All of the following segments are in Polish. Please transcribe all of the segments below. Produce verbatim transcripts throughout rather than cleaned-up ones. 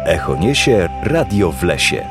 Echo niesie Radio w lesie.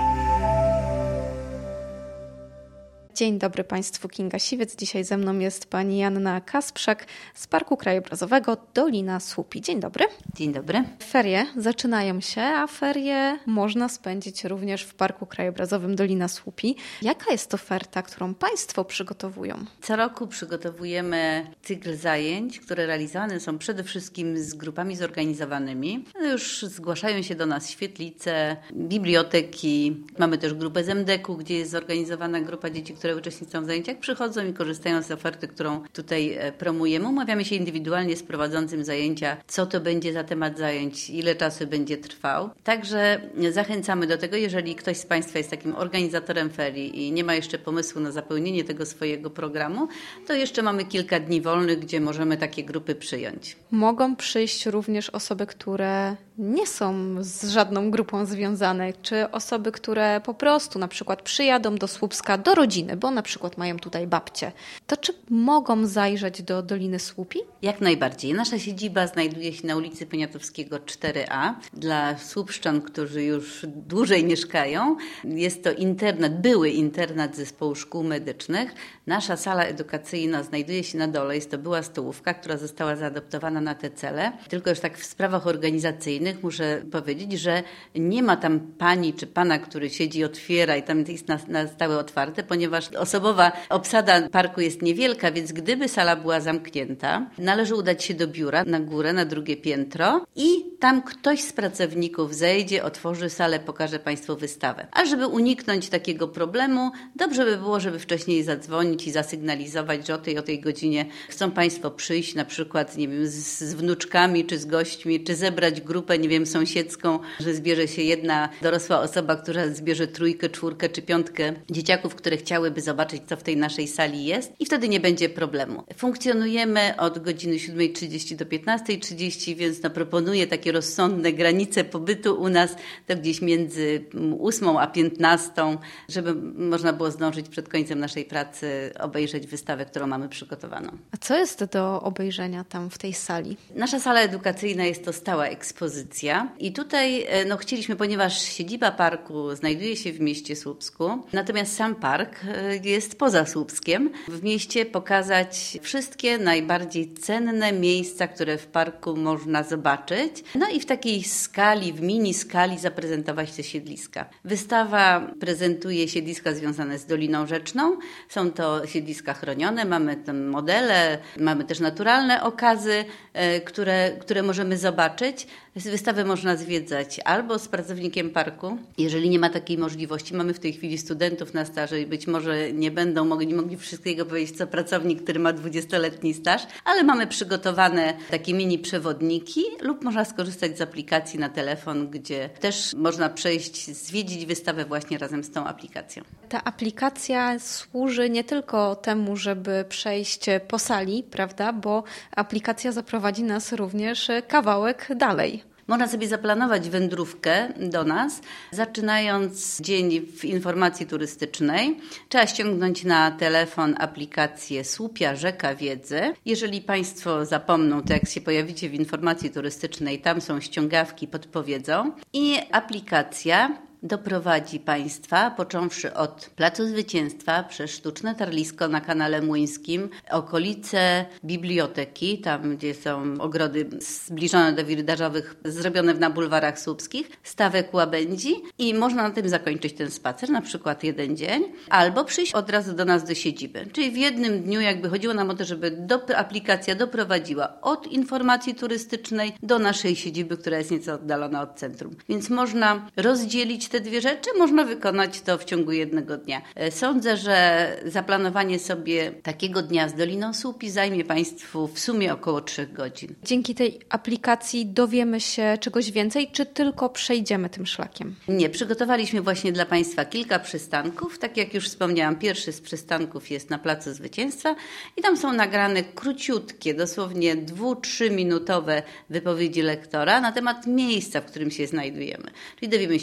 Dzień dobry Państwu, Kinga Siwiec. Dzisiaj ze mną jest pani Joanna Kasprzak z Parku Krajobrazowego Dolina Słupi. Dzień dobry. Dzień dobry. Ferie zaczynają się, a ferie można spędzić również w Parku Krajobrazowym Dolina Słupi. Jaka jest oferta, którą Państwo przygotowują? Co roku przygotowujemy cykl zajęć, które realizowane są przede wszystkim z grupami zorganizowanymi. Już zgłaszają się do nas świetlice, biblioteki. Mamy też grupę z em de ku, gdzie jest zorganizowana grupa dzieci, które uczestniczą w zajęciach, przychodzą i korzystają z oferty, którą tutaj promujemy. Umawiamy się indywidualnie z prowadzącym zajęcia, co to będzie za temat zajęć, ile czasu będzie trwał. Także zachęcamy do tego, jeżeli ktoś z Państwa jest takim organizatorem ferii i nie ma jeszcze pomysłu na zapełnienie tego swojego programu, to jeszcze mamy kilka dni wolnych, gdzie możemy takie grupy przyjąć. Mogą przyjść również osoby, które nie są z żadną grupą związane, czy osoby, które po prostu na przykład przyjadą do Słupska, do rodziny, bo na przykład mają tutaj babcię. To czy mogą zajrzeć do Doliny Słupi? Jak najbardziej. Nasza siedziba znajduje się na ulicy Poniatowskiego cztery a. Dla słupszczan, którzy już dłużej mieszkają, jest to internat, były internat zespołu szkół medycznych. Nasza sala edukacyjna znajduje się na dole. Jest to była stołówka, która została zaadoptowana na te cele. Tylko już tak w sprawach organizacyjnych muszę powiedzieć, że nie ma tam pani czy pana, który siedzi, otwiera i tam jest na, na stałe otwarte, ponieważ osobowa obsada parku jest niewielka, więc gdyby sala była zamknięta, należy udać się do biura na górę, na drugie piętro i tam ktoś z pracowników zejdzie, otworzy salę, pokaże Państwu wystawę. A żeby uniknąć takiego problemu, dobrze by było, żeby wcześniej zadzwonić i zasygnalizować, że o tej o tej godzinie chcą Państwo przyjść, na przykład, nie wiem, z, z wnuczkami, czy z gośćmi, czy zebrać grupę, nie wiem, sąsiedzką, że zbierze się jedna dorosła osoba, która zbierze trójkę, czwórkę czy piątkę dzieciaków, które chciałyby zobaczyć, co w tej naszej sali jest i wtedy nie będzie problemu. Funkcjonujemy od godziny siódma trzydzieści do piętnasta trzydzieści, więc no, proponuję takie rozsądne granice pobytu u nas, to gdzieś między ósmą a piętnastą, żeby można było zdążyć przed końcem naszej pracy obejrzeć wystawę, którą mamy przygotowaną. A co jest do obejrzenia tam w tej sali? Nasza sala edukacyjna jest to stała ekspozycja i tutaj no, chcieliśmy, ponieważ siedziba parku znajduje się w mieście Słupsku, natomiast sam park jest poza Słupskiem, w mieście pokazać wszystkie najbardziej cenne miejsca, które w parku można zobaczyć, no i w takiej skali, w mini skali zaprezentować te siedliska. Wystawa prezentuje siedliska związane z Doliną Rzeczną, są to siedliska chronione, mamy tam modele, mamy też naturalne okazy, które, które możemy zobaczyć. Wystawę można zwiedzać albo z pracownikiem parku. Jeżeli nie ma takiej możliwości, mamy w tej chwili studentów na staży i być może nie będą mogli, nie mogli wszystkiego powiedzieć, co pracownik, który ma dwudziestoletni staż, ale mamy przygotowane takie mini przewodniki lub można skorzystać z aplikacji na telefon, gdzie też można przejść, zwiedzić wystawę właśnie razem z tą aplikacją. Ta aplikacja służy nie tylko temu, żeby przejść po sali, prawda, bo aplikacja zaprowadzi nas również kawałek dalej. Można sobie zaplanować wędrówkę do nas, zaczynając dzień w informacji turystycznej. Trzeba ściągnąć na telefon aplikację Słupia Rzeka Wiedzy. Jeżeli Państwo zapomną, to jak się pojawicie w informacji turystycznej, tam są ściągawki, podpowiedzą. I aplikacja doprowadzi Państwa, począwszy od Placu Zwycięstwa, przez Sztuczne Tarlisko na kanale Młyńskim, okolice biblioteki, tam gdzie są ogrody zbliżone do wirdarzowych, zrobione na bulwarach słupskich, stawek łabędzi i można na tym zakończyć ten spacer, na przykład jeden dzień, albo przyjść od razu do nas do siedziby. Czyli w jednym dniu jakby chodziło nam o to, żeby do, aplikacja doprowadziła od informacji turystycznej do naszej siedziby, która jest nieco oddalona od centrum. Więc można rozdzielić te dwie rzeczy, można wykonać to w ciągu jednego dnia. Sądzę, że zaplanowanie sobie takiego dnia z Doliną Słupi zajmie Państwu w sumie około trzech godzin. Dzięki tej aplikacji dowiemy się czegoś więcej, czy tylko przejdziemy tym szlakiem? Nie, przygotowaliśmy właśnie dla Państwa kilka przystanków. Tak jak już wspomniałam, pierwszy z przystanków jest na Placu Zwycięstwa i tam są nagrane króciutkie, dosłownie dwu, trzyminutowe wypowiedzi lektora na temat miejsca, w którym się znajdujemy. Czyli dowiemy się,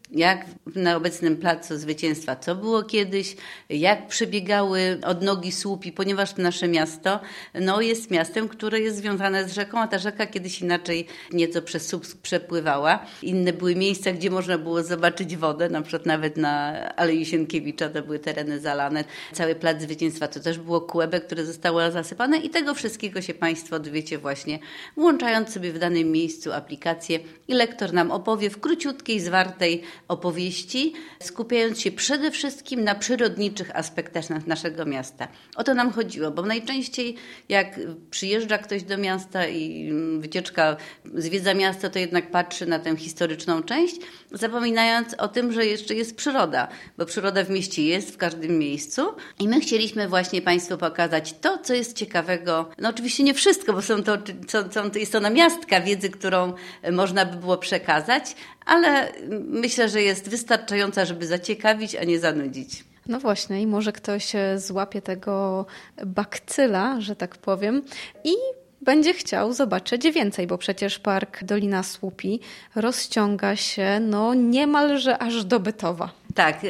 jak na obecnym Placu Zwycięstwa, co było kiedyś, jak przebiegały odnogi słupi, ponieważ nasze miasto no, jest miastem, które jest związane z rzeką, a ta rzeka kiedyś inaczej nieco przez Słupsk przepływała. Inne były miejsca, gdzie można było zobaczyć wodę, na przykład nawet na Alei Sienkiewicza to były tereny zalane. Cały Plac Zwycięstwa to też było kłębę, które zostało zasypane i tego wszystkiego się Państwo dowiecie właśnie włączając sobie w danym miejscu aplikację i lektor nam opowie w króciutkiej, zwartej opowieści, skupiając się przede wszystkim na przyrodniczych aspektach naszego miasta. O to nam chodziło, bo najczęściej jak przyjeżdża ktoś do miasta i wycieczka zwiedza miasto, to jednak patrzy na tę historyczną część, zapominając o tym, że jeszcze jest przyroda, bo przyroda w mieście jest w każdym miejscu i my chcieliśmy właśnie Państwu pokazać to, co jest ciekawego. No oczywiście nie wszystko, bo są to, są, to jest to namiastka wiedzy, którą można by było przekazać, ale myślę, że jest wystarczająca, żeby zaciekawić, a nie zanudzić. No właśnie i może ktoś złapie tego bakcyla, że tak powiem, i będzie chciał zobaczyć więcej, bo przecież Park Dolina Słupi rozciąga się no niemalże aż do Bytowa. Tak,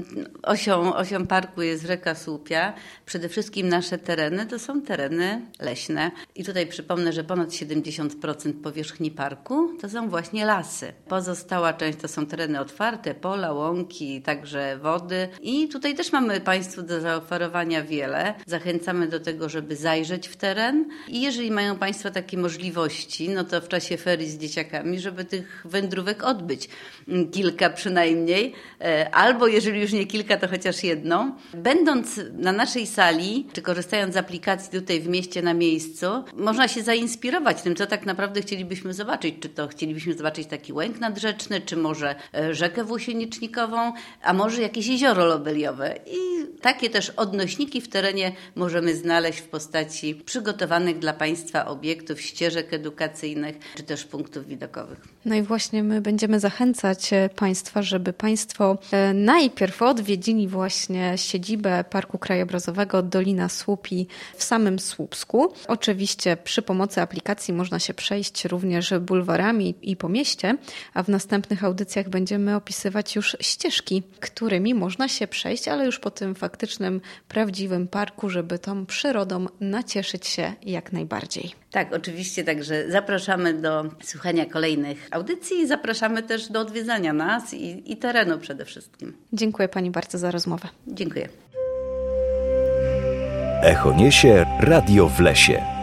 osią, osią parku jest rzeka Słupia. Przede wszystkim nasze tereny to są tereny leśne. I tutaj przypomnę, że ponad siedemdziesiąt procent powierzchni parku to są właśnie lasy. Pozostała część to są tereny otwarte, pola, łąki, także wody. I tutaj też mamy Państwu do zaoferowania wiele. Zachęcamy do tego, żeby zajrzeć w teren. I jeżeli mają Państwo takie możliwości, no to w czasie ferii z dzieciakami, żeby tych wędrówek odbyć kilka przynajmniej, albo jeżeli już nie kilka, to chociaż jedną. Będąc na naszej sali, czy korzystając z aplikacji tutaj w mieście na miejscu, można się zainspirować tym, co tak naprawdę chcielibyśmy zobaczyć. Czy to chcielibyśmy zobaczyć taki łęk nadrzeczny, czy może rzekę włosiennicznikową, a może jakieś jezioro lobeliowe. I takie też odnośniki w terenie możemy znaleźć w postaci przygotowanych dla Państwa obiektów, ścieżek edukacyjnych, czy też punktów widokowych. No i właśnie my będziemy zachęcać Państwa, żeby Państwo najpierw odwiedzili właśnie siedzibę Parku Krajobrazowego Dolina Słupi w samym Słupsku. Oczywiście przy pomocy aplikacji można się przejść również bulwarami i po mieście, a w następnych audycjach będziemy opisywać już ścieżki, którymi można się przejść, ale już po tym faktycznym, prawdziwym parku, żeby tą przyrodą nacieszyć się jak najbardziej. Tak, oczywiście, także zapraszamy do słuchania kolejnych audycji i zapraszamy też do odwiedzania nas i, i terenu przede wszystkim. Dziękuję Pani bardzo za rozmowę. Dziękuję. Echo niesie Radio w lesie.